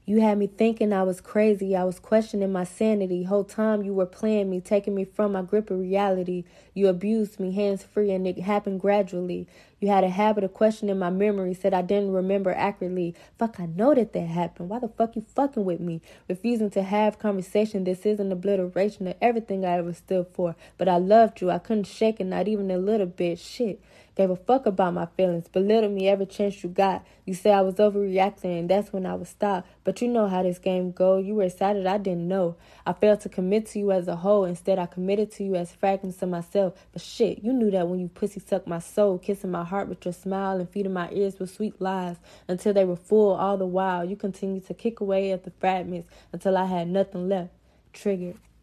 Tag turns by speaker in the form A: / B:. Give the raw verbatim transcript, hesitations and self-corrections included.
A: You had me thinking I was crazy. I was questioning my sanity. Whole time you were playing me, taking me from my grip of reality. You abused me hands free and it happened gradually. You had a habit of questioning my memory, said I didn't remember accurately. Fuck, I know that that happened. Why the fuck you fucking with me? Refusing to have conversation. This is an obliteration of everything I ever stood for. But I loved you. I couldn't shake it, not even a little bit. Shit. Gave a fuck about my feelings. Belittled me every chance you got. You say I was overreacting and that's when I would stop. But you know how this game go. You were excited, I didn't know. I failed to commit to you as a whole. Instead, I committed to you as fragments of myself. But shit, you knew that when you pussy sucked my soul, kissing my heart with your smile and feeding my ears with sweet lies. Until they were full all the while, you continued to kick away at the fragments until I had nothing left. Triggered.